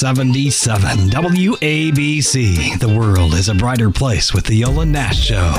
77 WABC. The world is a brighter place with the Yola Nash Show.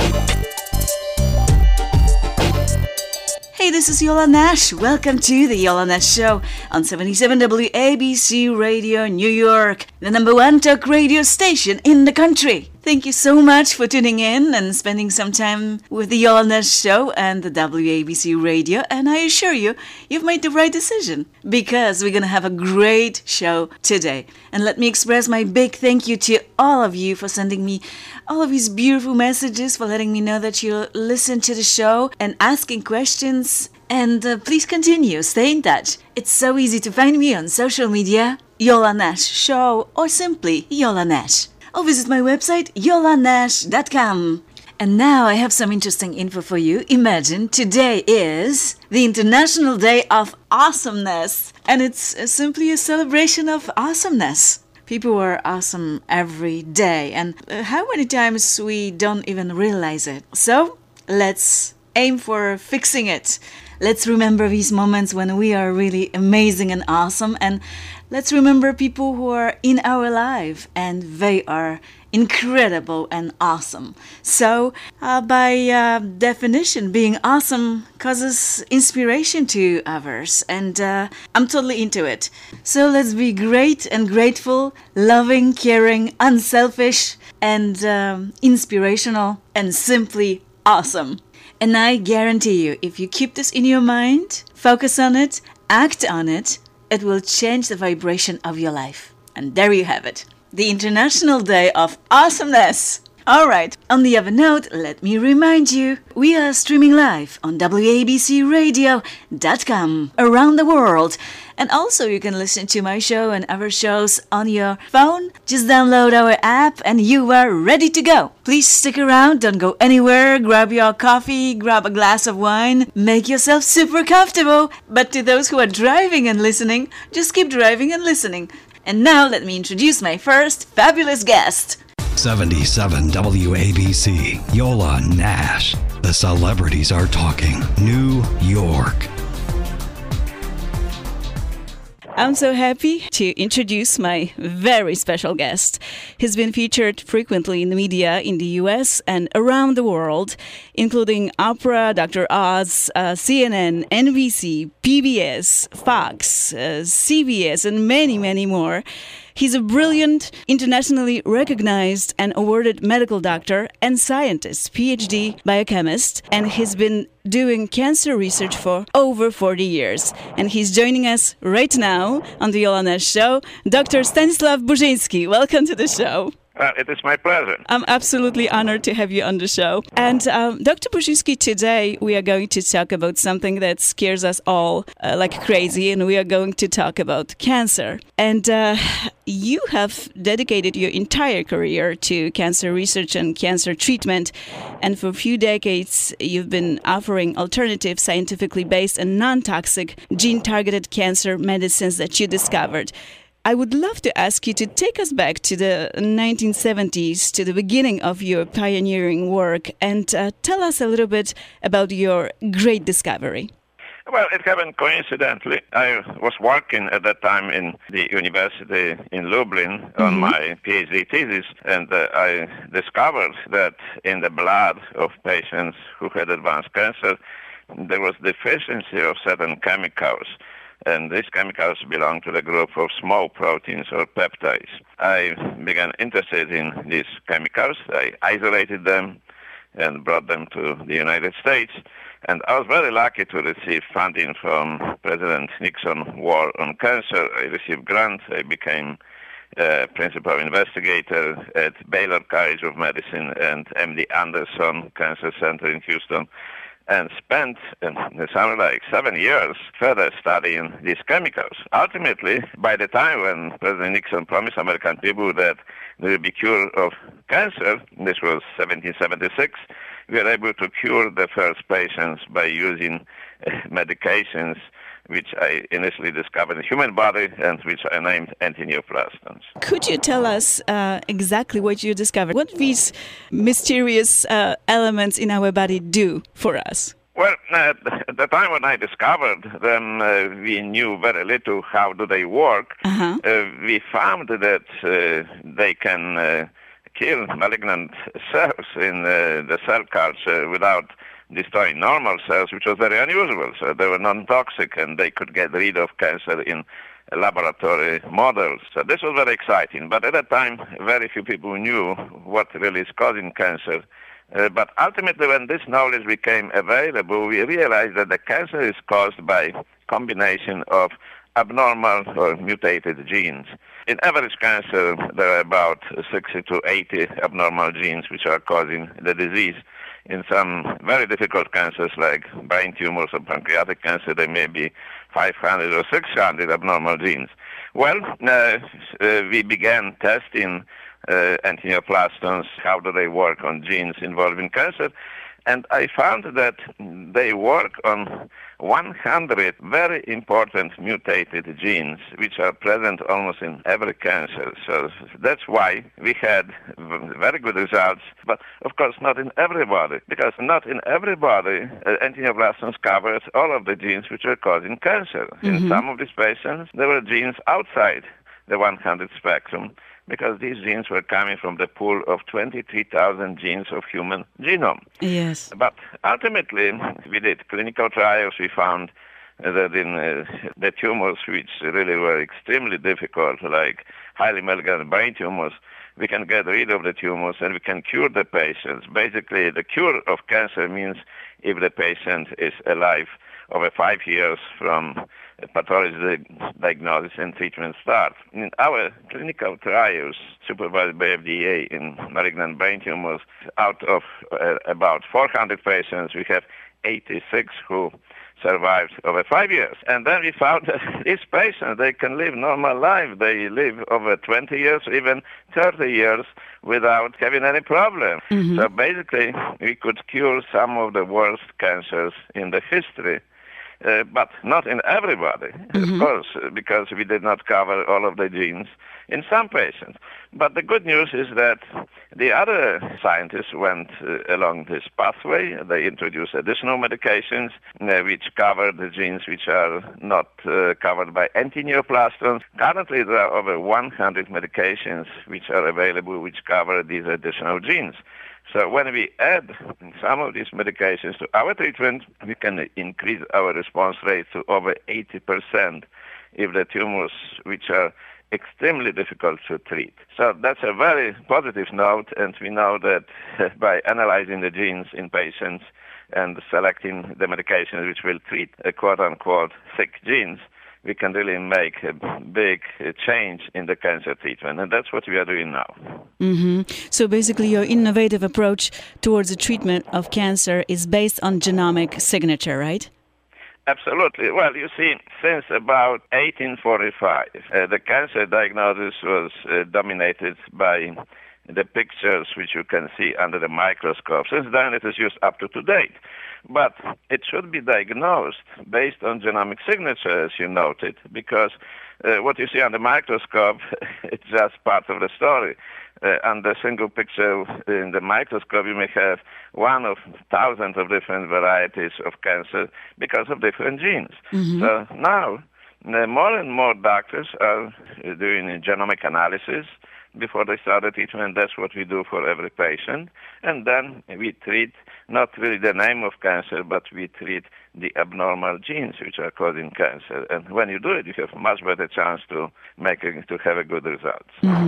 Hey, this is Yola Nash. Welcome to the Yola Nash Show on 77 WABC Radio New York, the number one talk radio station in the country. Thank you so much for tuning in and spending some time with the Yola Nash Show and the WABC Radio. And I assure you, you've made the right decision because we're going to have a great show today. And let me express my big thank you to all of you for sending me all of these beautiful messages, for letting me know that you listen to the show and asking questions. And please continue, stay in touch. It's so easy to find me on social media, Yola Nash Show, or simply Yola Nash. Or visit my website, yolanash.com. And now I have some interesting info for you. Imagine today is the International Day of Awesomeness. And it's simply a celebration of awesomeness. People are awesome every day. And how many times we don't even realize it. So let's aim for fixing it. Let's remember these moments when we are really amazing and awesome. And let's remember people who are in our life and they are incredible and awesome. So, by definition, being awesome causes inspiration to others. And I'm totally into it. So let's be great and grateful, loving, caring, unselfish, and inspirational, and simply awesome. And I guarantee you, if you keep this in your mind, focus on it, act on it, it will change the vibration of your life. And there you have it. The International Day of Awesomeness. All right. On the other note, let me remind you, we are streaming live on WABCRadio.com around the world. And also you can listen to my show and other shows on your phone. Just download our app and you are ready to go. Please stick around, don't go anywhere. Grab your coffee, grab a glass of wine. Make yourself super comfortable. But to those who are driving and listening, just keep driving and listening. And now let me introduce my first fabulous guest. 77 WABC, Yola Nash. The celebrities are talking. New York. I'm so happy to introduce my very special guest. He's been featured frequently in the media in the US and around the world, including Oprah, Dr. Oz, CNN, NBC, PBS, Fox, CBS, and many, many more. He's a brilliant, internationally recognized and awarded medical doctor and scientist, PhD biochemist, and he's been doing cancer research for over 40 years. And he's joining us right now on the Yola Nash Show, Dr. Stanislav Burzynski. Welcome to the show. It is my pleasure. I'm absolutely honored to have you on the show. And Dr. Burzynski, today we are going to talk about something that scares us all like crazy, and we are going to talk about cancer. And you have dedicated your entire career to cancer research and cancer treatment. And for a few decades, you've been offering alternative, scientifically based and non-toxic gene-targeted cancer medicines that you discovered. I would love to ask you to take us back to the 1970s, to the beginning of your pioneering work, and tell us a little bit about your great discovery. Well, it happened coincidentally. I was working at that time in the university in Lublin on my PhD thesis, and I discovered that in the blood of patients who had advanced cancer, there was deficiency of certain chemicals. And these chemicals belong to the group of small proteins or peptides. I began interested in these chemicals. I isolated them and brought them to the United States. And I was very lucky to receive funding from President Nixon's War on Cancer. I received grants. I became principal investigator at Baylor College of Medicine and MD Anderson Cancer Center in Houston, and spent something like 7 years further studying these chemicals. Ultimately, by the time when President Nixon promised American people that there will be cure of cancer, this was 1776, we were able to cure the first patients by using medications which I initially discovered in the human body and which I named antineoplastons. Could you tell us exactly what you discovered? What these mysterious elements in our body do for us? Well, at the time when I discovered them, we knew very little how do they work. Uh-huh. We found that they can kill malignant cells in the cell culture without destroying normal cells, which was very unusual. So they were non-toxic, and they could get rid of cancer in laboratory models. So this was very exciting. But at that time, very few people knew what really is causing cancer. But ultimately, when this knowledge became available, we realized that the cancer is caused by combination of abnormal or mutated genes. In average cancer, there are about 60 to 80 abnormal genes which are causing the disease. In some very difficult cancers like brain tumors or pancreatic cancer, there may be 500 or 600 abnormal genes. Well, we began testing antineoplastons, how do they work on genes involved in cancer, and I found that they work on 100 very important mutated genes which are present almost in every cancer. So that's why we had very good results, but of course not in everybody, because not in everybody antineoplastons covered all of the genes which are causing cancer. In some of these patients, there were genes outside the 100 spectrum, because these genes were coming from the pool of 23,000 genes of human genome. Yes. But ultimately, we did clinical trials. We found that in the tumors which really were extremely difficult, like highly malignant brain tumors, we can get rid of the tumors and we can cure the patients. Basically, the cure of cancer means if the patient is alive over 5 years from pathology diagnosis and treatment start. In our clinical trials supervised by FDA in malignant brain tumors, out of about 400 patients, we have 86 who survived over 5 years. And then we found that these patients, they can live normal life. They live over 20 years, even 30 years without having any problem. So basically, we could cure some of the worst cancers in the history. But not in everybody, of course, because we did not cover all of the genes in some patients. But the good news is that the other scientists went along this pathway. They introduced additional medications which cover the genes which are not covered by antineoplastons. Currently, there are over 100 medications which are available which cover these additional genes. So when we add some of these medications to our treatment, we can increase our response rate to over 80% if the tumors which are extremely difficult to treat. So that's a very positive note, and we know that by analyzing the genes in patients and selecting the medications which will treat quote-unquote sick genes, we can really make a big change in the cancer treatment, and that's what we are doing now. So basically your innovative approach towards the treatment of cancer is based on genomic signature, right? Absolutely. Well, you see, since about 1845, the cancer diagnosis was dominated by the pictures which you can see under the microscope. Since then, it is used up to date. But it should be diagnosed based on genomic signature, as you noted, because what you see on the microscope, it's just part of the story. On the single picture in the microscope, you may have one of thousands of different varieties of cancer because of different genes. So now, more and more doctors are doing genomic analysis before they start the treatment. That's what we do for every patient. And then we treat not really the name of cancer, but we treat the abnormal genes which are causing cancer. And when you do it, you have a much better chance to have a good result.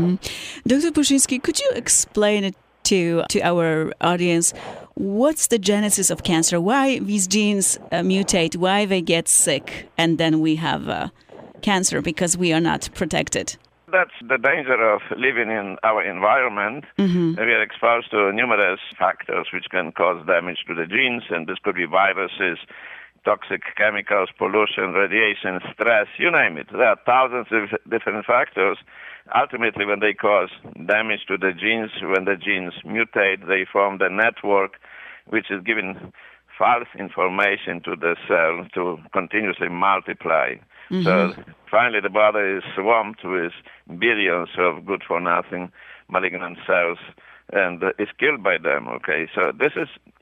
Dr. Pushinsky, could you explain it to our audience? What's the genesis of cancer? Why these genes mutate? Why they get sick? And then we have cancer because we are not protected. That's the danger of living in our environment. We are exposed to numerous factors which can cause damage to the genes, and this could be viruses, toxic chemicals, pollution, radiation, stress, you name it. There are thousands of different factors. Ultimately, when they cause damage to the genes, when the genes mutate, they form the network which is giving false information to the cell to continuously multiply. So finally the body is swamped with billions of good-for-nothing malignant cells and is killed by them, okay? So this is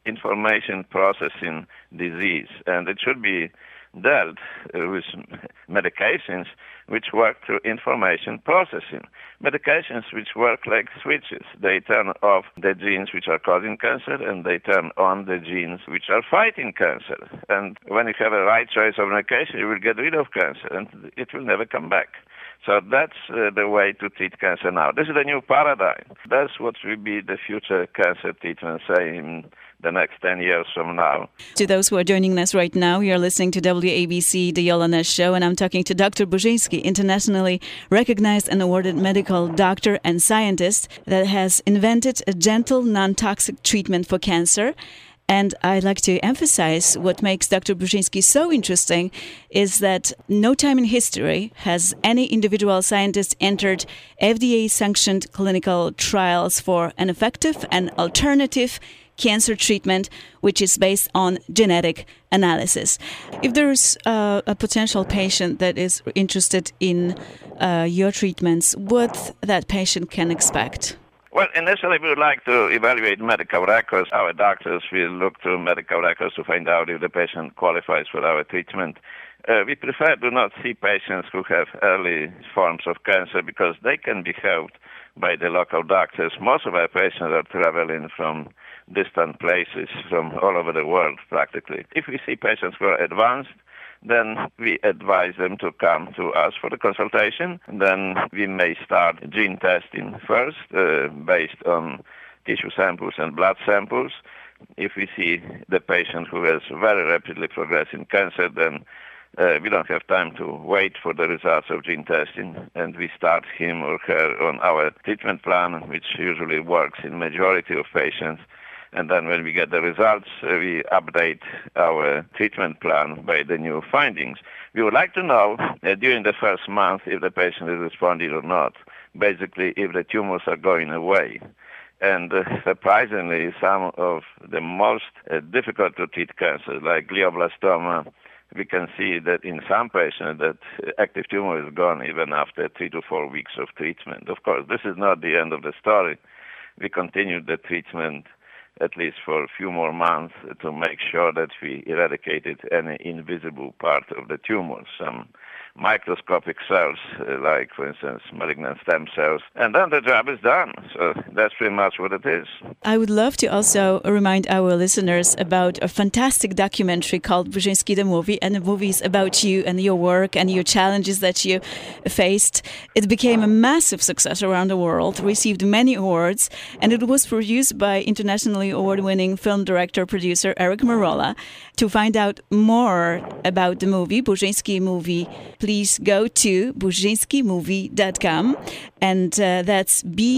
information processing disease, and it should be dealt with medications which work through information processing. Medications which work like switches. They turn off the genes which are causing cancer, and they turn on the genes which are fighting cancer. And when you have a right choice of medication, you will get rid of cancer, and it will never come back. So that's the way to treat cancer now. This is the new paradigm. That's what will be the future cancer treatment, say, in the next 10 years from now. To those who are joining us right now, you're listening to WABC, The Yola Nash Show, and I'm talking to Dr. Burzyński, internationally recognized and awarded medical doctor and scientist that has invented a gentle, non-toxic treatment for cancer. And I'd like to emphasize what makes Dr. Burzyński so interesting is that no time in history has any individual scientist entered FDA-sanctioned clinical trials for an effective and alternative cancer treatment, which is based on genetic analysis. If there's a potential patient that is interested in your treatments, what that patient can expect? Well, initially we would like to evaluate medical records. Our doctors will look through medical records to find out if the patient qualifies for our treatment. We prefer to not see patients who have early forms of cancer because they can be helped by the local doctors. Most of our patients are traveling from distant places, from all over the world practically. If we see patients who are advanced, then we advise them to come to us for the consultation. Then we may start gene testing first, based on tissue samples and blood samples. If we see the patient who has very rapidly progressing cancer, then we don't have time to wait for the results of gene testing, and we start him or her on our treatment plan, which usually works in majority of patients. And then when we get the results, we update our treatment plan by the new findings. We would like to know during the first month if the patient is responding or not, basically if the tumors are going away. And surprisingly, some of the most difficult to treat cancers, like glioblastoma, we can see that in some patients that active tumor is gone even after 3 to 4 weeks of treatment. Of course, this is not the end of the story. We continue the treatment at least for a few more months to make sure that we eradicated any invisible part of the tumor, some microscopic cells, like, for instance, malignant stem cells, and then the job is done. So that's pretty much what it is. I would love to also remind our listeners about a fantastic documentary called Burzyński the Movie, and the movie is about you and your work and your challenges that you faced. It became a massive success around the world, received many awards, and it was produced by internationally award-winning film director-producer Eric Merola. To find out more about the movie, Burzyński Movie, please go to burzyńskimovie.com, and that's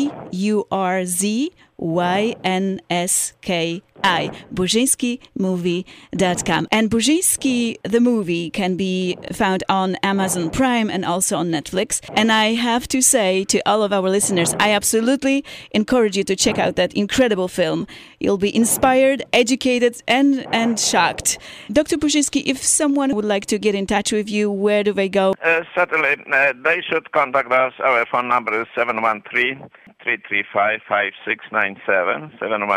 BURZYNSKI, burzyńskimovie.com. And Burzyński the Movie can be found on Amazon Prime and also on Netflix. And I have to say to all of our listeners, I absolutely encourage you to check out that incredible film. You'll be inspired, educated, and shocked. Dr. Burzyński, if someone would like to get in touch with you, where do they go? Certainly, they should contact us. Our phone number is 713-335-5697,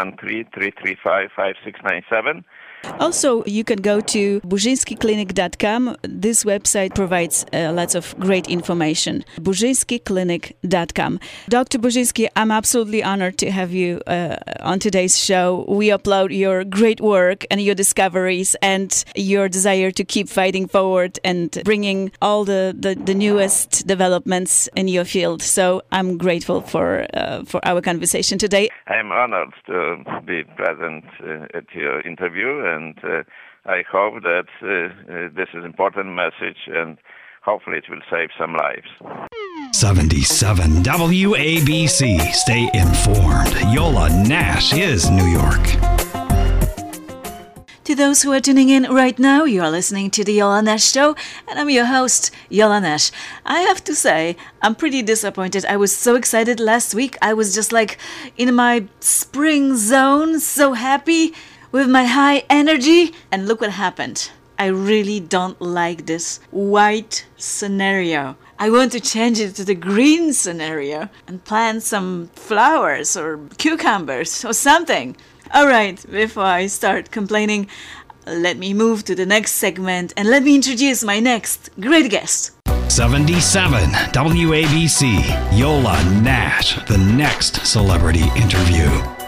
713-335-5697. Also, you can go to burzyńskiclinic.com. This website provides lots of great information. burzyńskiclinic.com. Dr. Burzyński, I'm absolutely honored to have you on today's show. We applaud your great work and your discoveries and your desire to keep fighting forward and bringing all the newest developments in your field. So I'm grateful for our conversation today. I'm honored to be present at your interview, and I hope that this is an important message, and hopefully it will save some lives. 77 WABC. Stay informed. Yola Nash is New York. To those who are tuning in right now, you are listening to the Yola Nash Show, and I'm your host, Yola Nash. I have to say, I'm pretty disappointed. I was so excited last week. I was just like in my spring zone, so happy with my high energy. And look what happened. I really don't like this white scenario. I want to change it to the green scenario and plant some flowers or cucumbers or something. All right, before I start complaining, let me move to the next segment and let me introduce my next great guest. 77 WABC, Yola Nash, the next celebrity interview.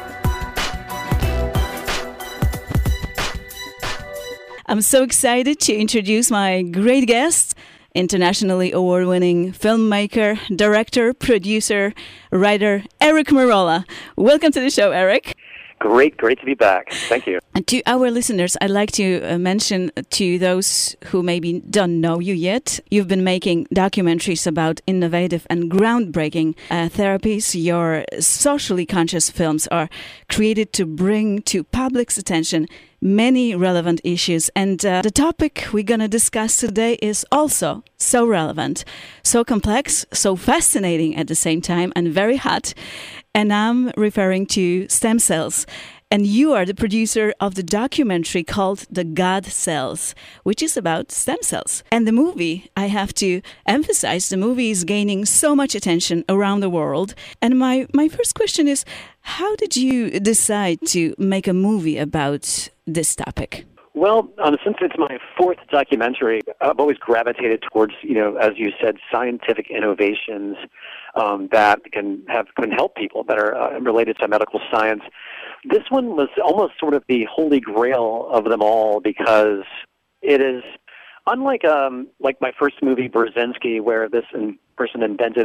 I'm so excited to introduce my great guest, internationally award-winning filmmaker, director, producer, writer, Eric Merola. Welcome to the show, Eric. Great to be back. Thank you. And to our listeners, I'd like to mention to those who maybe don't know you yet, you've been making documentaries about innovative and groundbreaking therapies. Your socially conscious films are created to bring to public's attention many relevant issues. And the topic we're going to discuss today is also so relevant, so complex, so fascinating at the same time, and very hot. And I'm referring to stem cells. And you are the producer of the documentary called The God Cells, which is about stem cells. And the movie, I have to emphasize, the movie is gaining so much attention around the world. And my first question is, how did you decide to make a movie about this topic? Well, since it's my fourth documentary, I've always gravitated towards, as you said, scientific innovations that can help people that are related to medical science. This one was almost sort of the holy grail of them all because it is unlike like my first movie, Brzezinski, where this person invented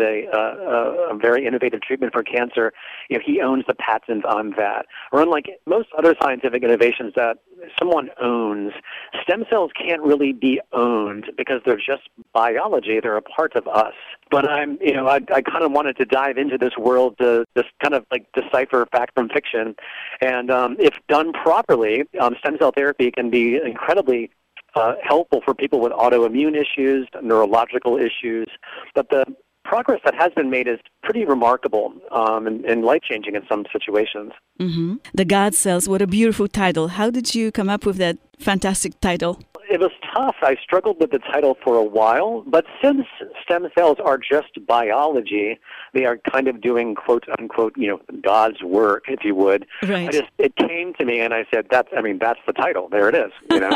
a very innovative treatment for cancer. He owns the patent on that. Or unlike most other scientific innovations that someone owns, stem cells can't really be owned because they're just biology. They're a part of us. But I kind of wanted to dive into this world to just kind of like decipher fact from fiction. And if done properly, stem cell therapy can be incredibly helpful for people with autoimmune issues, neurological issues. But the progress that has been made is pretty remarkable and life-changing in some situations. Mm-hmm. The God Cells, what a beautiful title. How did you come up with that fantastic title? It was tough. I struggled with the title for a while, but since stem cells are just biology, they are kind of doing quote-unquote, God's work, if you would. Right. It came to me and I said, that's the title. There it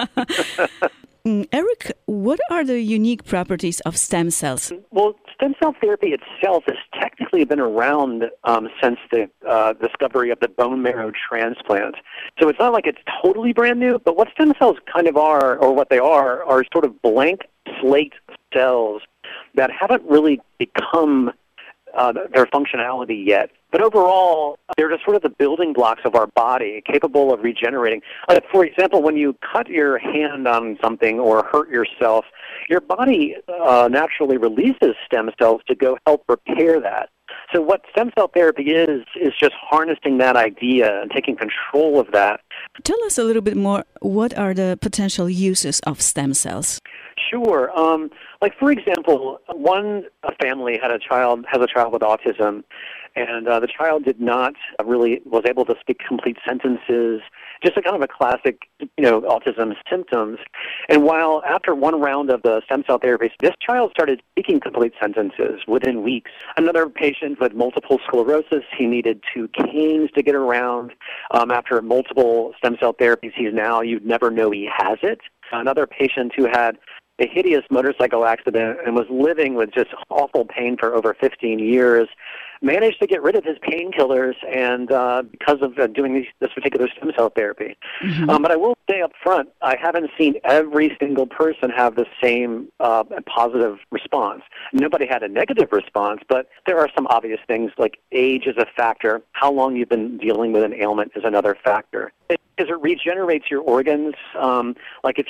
is, Eric, what are the unique properties of stem cells? Well, stem cell therapy itself has technically been around since the discovery of the bone marrow transplant. So it's not like it's totally brand new, but what stem cells kind of are, or what they are sort of blank slate cells that haven't really become their functionality yet. But overall, they're just sort of the building blocks of our body, capable of regenerating. For example, when you cut your hand on something or hurt yourself, your body naturally releases stem cells to go help repair that. So what stem cell therapy is just harnessing that idea and taking control of that. Tell us a little bit more, what are the potential uses of stem cells? Sure. For example, one family has a child with autism, and the child did not was able to speak complete sentences, just a kind of a classic, autism symptoms. And while after one round of the stem cell therapy, this child started speaking complete sentences within weeks. Another patient with multiple sclerosis, he needed 2 canes to get around. After multiple stem cell therapies, you'd never know he has it. Another patient who had a hideous motorcycle accident and was living with just awful pain for over 15 years, managed to get rid of his painkillers and because of doing this particular stem cell therapy. Mm-hmm. But I will say up front, I haven't seen every single person have the same positive response. Nobody had a negative response, but there are some obvious things like age is a factor. How long you've been dealing with an ailment is another factor. Because it regenerates your organs. If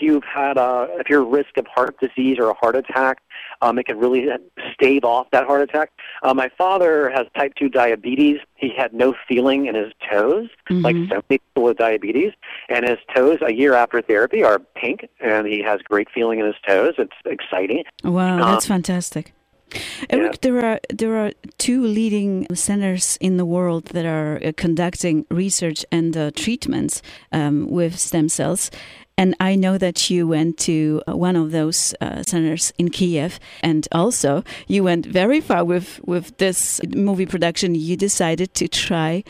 you're at risk of heart disease or a heart attack, it can really stave off that heart attack. My father has type 2 diabetes. He had no feeling in his toes, like so many people with diabetes. And his toes, a year after therapy, are pink, and he has great feeling in his toes. It's exciting. Wow, that's fantastic. Eric, there are 2 leading centers in the world that are conducting research and treatments with stem cells. And I know that you went to one of those centers in Kiev, and also you went very far with this movie production. You decided to try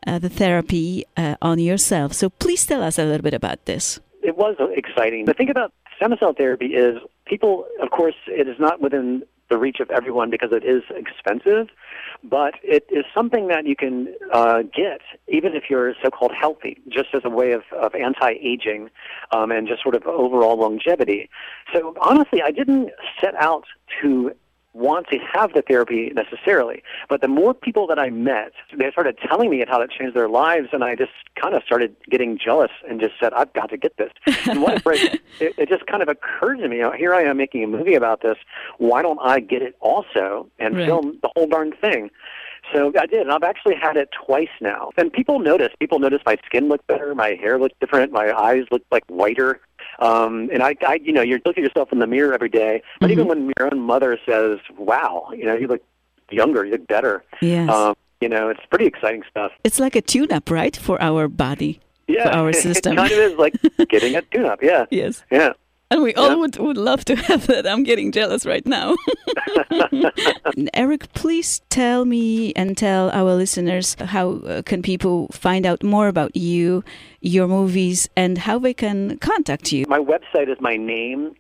the therapy on yourself. So please tell us a little bit about this. It was exciting. The thing about stem cell therapy is people, of course, it is not within the reach of everyone because it is expensive, but it is something that you can get even if you're so-called healthy, just as a way of anti-aging and just sort of overall longevity. So honestly, I didn't set out to want to have the therapy necessarily, but the more people that I met, they started telling me how it changed their lives, and I just kind of started getting jealous and just said, I've got to get this. And what it just kind of occurred to me, here I am making a movie about this, why don't I get it also and film the whole darn thing? So I did, and I've actually had it twice now. And people notice my skin looked better, my hair looked different, my eyes looked like whiter. And I, you look at yourself in the mirror every day, but even when your own mother says, wow, you look younger, you look better. Yes. It's pretty exciting stuff. It's like a tune-up, right, for our body, for our system. It kind of is like getting a tune-up, yeah. Yes. Yeah. And we all would love to have that. I'm getting jealous right now. Eric, please tell me and tell our listeners how can people find out more about you, your movies, and how they can contact you. My website is my name,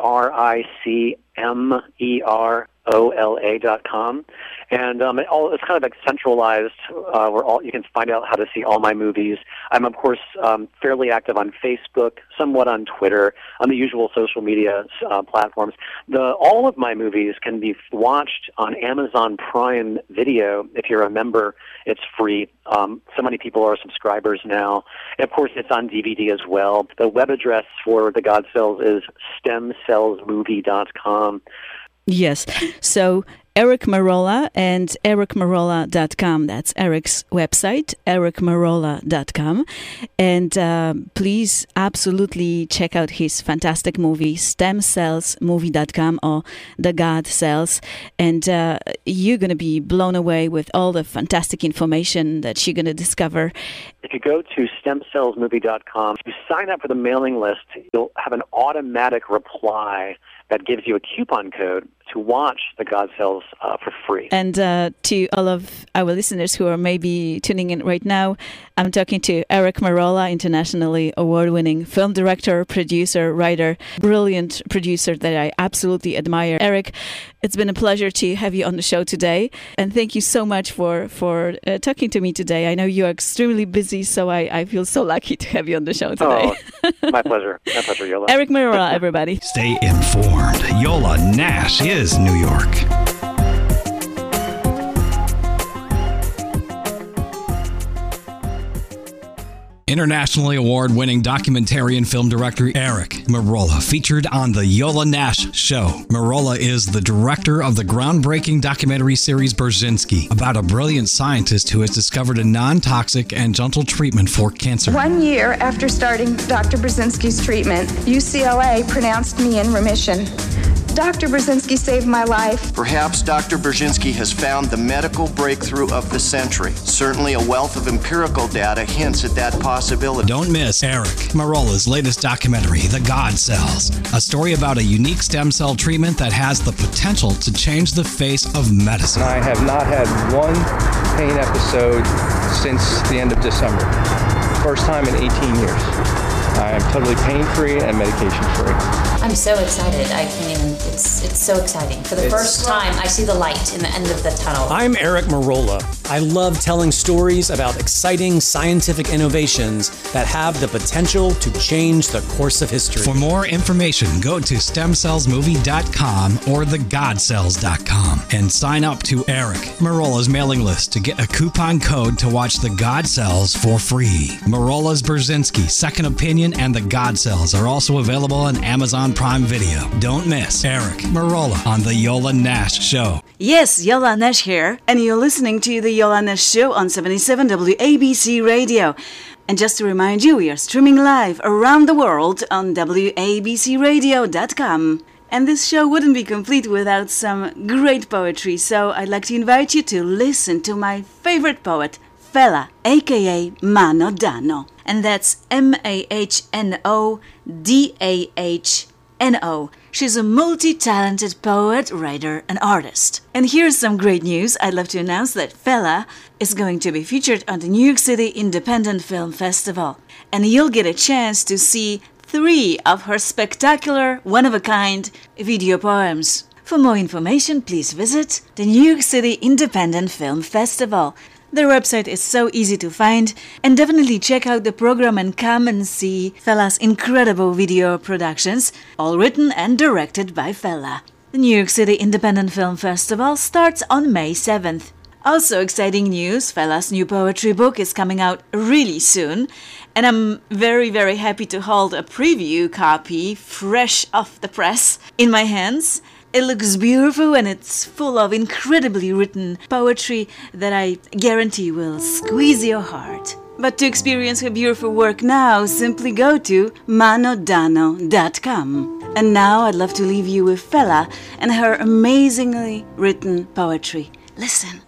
ERICMEROLA.com. And it's kind of like centralized, where you can find out how to see all my movies. I'm, of course, fairly active on Facebook, somewhat on Twitter, on the usual social media platforms. All of my movies can be watched on Amazon Prime Video. If you're a member, it's free. So many people are subscribers now. And of course, it's on DVD as well. The web address for The God Cells is stemcellsmovie.com. Yes. So Eric Merola and ericmerola.com. That's Eric's website, ericmerola.com. And please absolutely check out his fantastic movie, stemcellsmovie.com or The God Cells. And you're going to be blown away with all the fantastic information that you're going to discover. If you go to stemcellsmovie.com, if you sign up for the mailing list, you'll have an automatic reply that gives you a coupon code to watch The God Cells for free. And to all of our listeners who are maybe tuning in right now, I'm talking to Eric Merola, internationally award-winning film director, producer, writer, brilliant producer that I absolutely admire. Eric, it's been a pleasure to have you on the show today. And thank you so much for talking to me today. I know you're extremely busy, so I feel so lucky to have you on the show today. Oh, my pleasure. My pleasure, Yola. Eric Merola, everybody. Stay informed. Yola Nash is New York. Internationally award-winning documentarian film director Eric Merola featured on The Yola Nash Show. Merola is the director of the groundbreaking documentary series Brzezinski, about a brilliant scientist who has discovered a non-toxic and gentle treatment for cancer. 1 year after starting Dr. Brzezinski's treatment, UCLA pronounced me in remission. Dr. Brzezinski saved my life. Perhaps Dr. Brzezinski has found the medical breakthrough of the century. Certainly a wealth of empirical data hints at that possibility. Don't miss Eric Merola's latest documentary, The God Cells, a story about a unique stem cell treatment that has the potential to change the face of medicine. I have not had one pain episode since the end of December. First time in 18 years. I am totally pain-free and medication-free. I'm so excited. I can't even, it's so exciting. For the first time, I see the light in the end of the tunnel. I'm Eric Merola. I love telling stories about exciting scientific innovations that have the potential to change the course of history. For more information, go to stemcellsmovie.com or thegodcells.com and sign up to Eric Merola's mailing list to get a coupon code to watch The God Cells for free. Merola's Brzezinski, Second Opinion, and The God Cells are also available on Amazon Prime Video. Don't miss Eric Merola on The Yola Nash Show. Yes, Yola Nash here, and you're listening to The Yola Nash Show on 77 WABC Radio. And just to remind you, we are streaming live around the world on WABCRadio.com. And this show wouldn't be complete without some great poetry, so I'd like to invite you to listen to my favorite poet, Fela, aka Mano Dano. And that's MAHNODAH N-O. She's a multi-talented poet, writer, and artist. And here's some great news. I'd love to announce that Fela is going to be featured on the New York City Independent Film Festival. And you'll get a chance to see 3 of her spectacular, one-of-a-kind video poems. For more information, please visit the New York City Independent Film Festival. Their website is so easy to find, and definitely check out the program and come and see Fela's incredible video productions, all written and directed by Fela. The New York City Independent Film Festival starts on May 7th. Also exciting news, Fela's new poetry book is coming out really soon, and I'm very, very happy to hold a preview copy, fresh off the press, in my hands. It looks beautiful and it's full of incredibly written poetry that I guarantee will squeeze your heart. But to experience her beautiful work now, simply go to manodano.com. And now I'd love to leave you with Fela and her amazingly written poetry. Listen.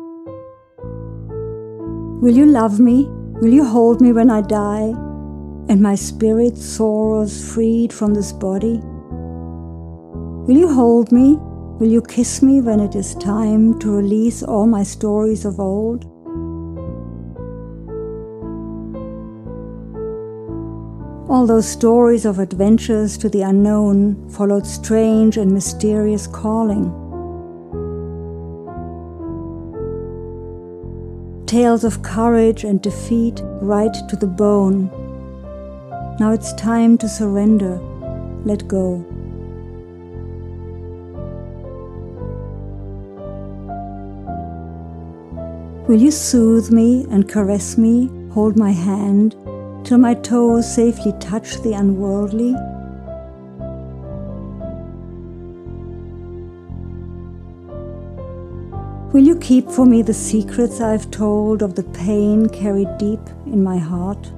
Will you love me? Will you hold me when I die? And my spirit sorrows freed from this body? Will you hold me? Will you kiss me when it is time to release all my stories of old? All those stories of adventures to the unknown followed strange and mysterious calling. Tales of courage and defeat right to the bone. Now it's time to surrender, let go. Will you soothe me and caress me, hold my hand, till my toes safely touch the unworldly? Will you keep for me the secrets I've told of the pain carried deep in my heart?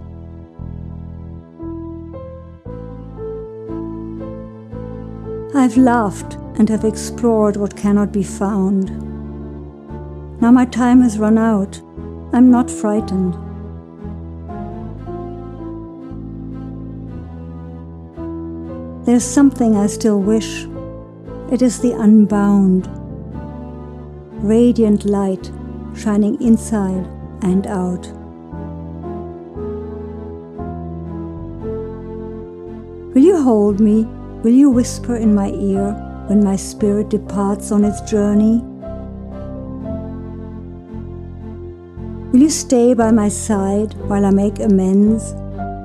I've laughed and have explored what cannot be found. Now my time has run out. I'm not frightened. There's something I still wish. It is the unbound, radiant light shining inside and out. Will you hold me? Will you whisper in my ear when my spirit departs on its journey? Will you stay by my side while I make amends?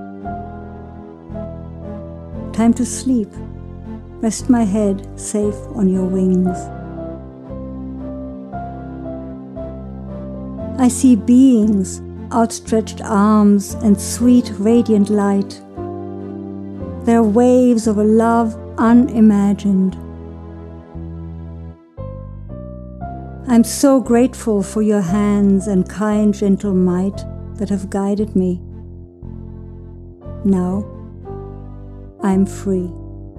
Time to sleep. Rest my head safe on your wings. I see beings, outstretched arms and sweet radiant light. They're waves of a love unimagined. I'm so grateful for your hands and kind, gentle might that have guided me. Now, I'm free.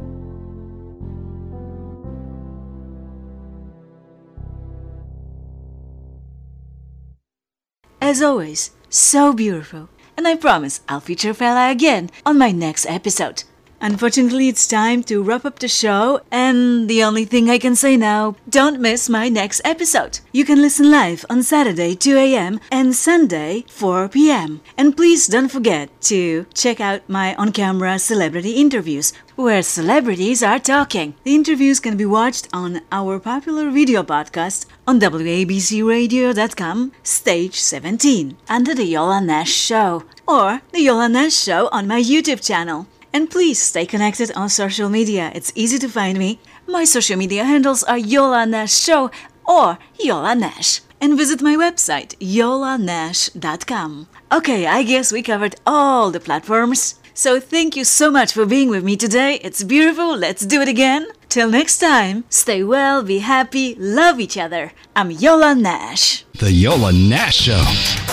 As always, so beautiful. And I promise I'll feature Fela again on my next episode. Unfortunately, it's time to wrap up the show, and the only thing I can say now, don't miss my next episode. You can listen live on Saturday 2 a.m. and Sunday 4 p.m. And please don't forget to check out my on-camera celebrity interviews, where celebrities are talking. The interviews can be watched on our popular video podcast on WABCRadio.com, Stage 17, under The Yola Nash Show, or The Yola Nash Show on my YouTube channel. And please stay connected on social media. It's easy to find me. My social media handles are Yola Nash Show or Yola Nash. And visit my website, yolanash.com. Okay, I guess we covered all the platforms. So thank you so much for being with me today. It's beautiful. Let's do it again. Till next time, stay well, be happy, love each other. I'm Yola Nash. The Yola Nash Show.